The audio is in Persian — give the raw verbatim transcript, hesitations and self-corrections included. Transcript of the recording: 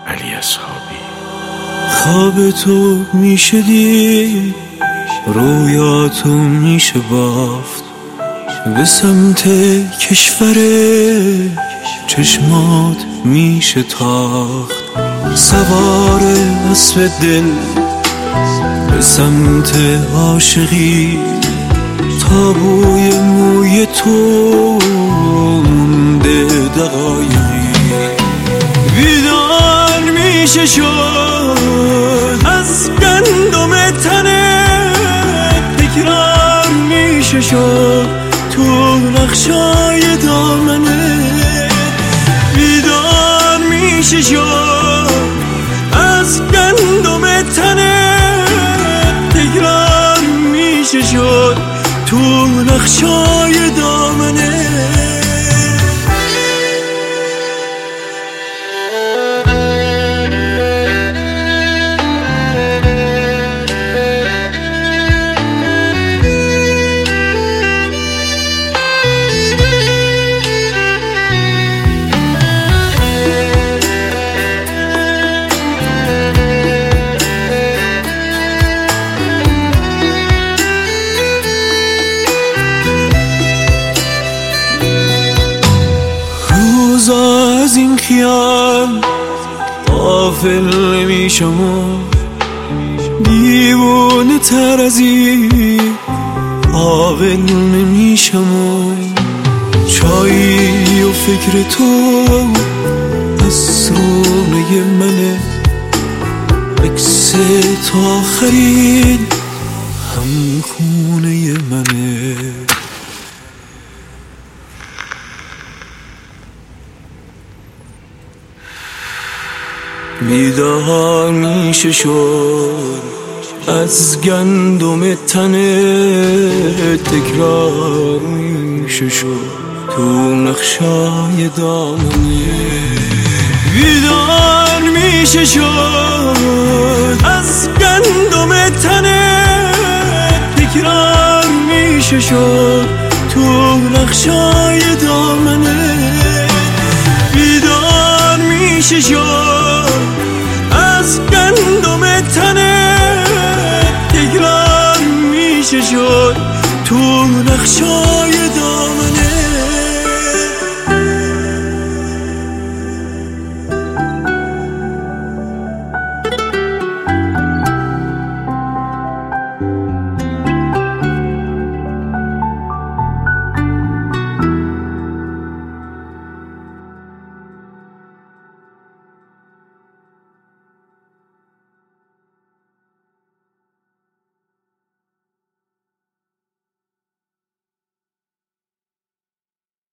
علی اصحابی. خواب تو میشه دید، رویاتو میشه بافت، به سمت کشور چشمات میشه تاخت، سوار اسب دل به سمت عاشقی، تابوی موی تو مونده دقایقی. بیدار میشه شد از گندم تنت، تکرار میشه شد تو نقشای دامنت. بیدار میشه شد از گندم تنت، تکرار میشه شد تو نقشای دامنت. از این خیال غافل نمیشم و دیوانه تر از این عاقل نمیشم و چایی و فکر تو از رونه منه، عکس تو آخرین هم خونه منه. بیدار میشه شد از گندم تنه، تکرار میشه شد تو نقشای دامنه. بیدار میشه شد از گندم تنه، تکرار میشه شد تو نقشای دامنه. بیدار میشه شد از گندم تنت، تکرار میشه شد تو نقشای